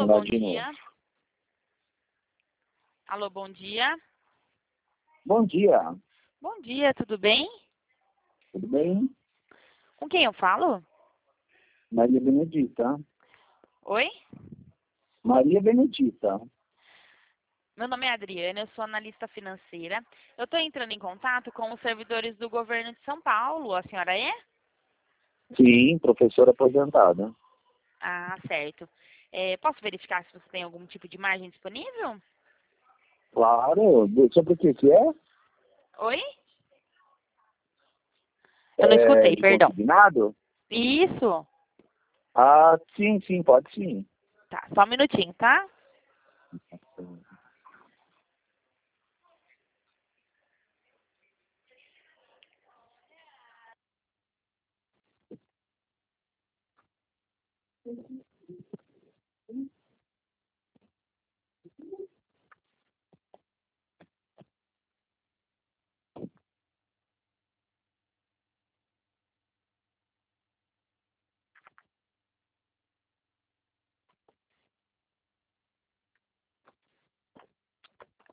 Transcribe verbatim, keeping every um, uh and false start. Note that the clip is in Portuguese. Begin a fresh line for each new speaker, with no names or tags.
Alô,
lá
bom
de
dia.
novo.
Alô, bom dia.
Bom dia,
Bom dia, tudo bem?
tudo bem?
Com quem eu falo?
Maria Benedita.
Oi?
Maria Benedita.
Meu nome é Adriana, eu sou analista financeira. Eu estou entrando em contato com os servidores do governo de São Paulo. A senhora é?
Sim, professora aposentada.
Ah, certo. É, posso verificar se você tem algum tipo de margem disponível?
Claro, de- sobre o que que é?
Oi? Eu não
É
escutei,
de
perdão.
consignado?
Isso.
Ah, sim, sim, pode sim.
Tá, só um minutinho, tá?